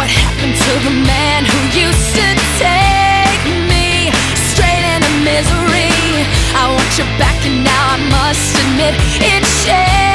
What happened to the man who used to take me straight into misery? I want you back and now I must admit it changed.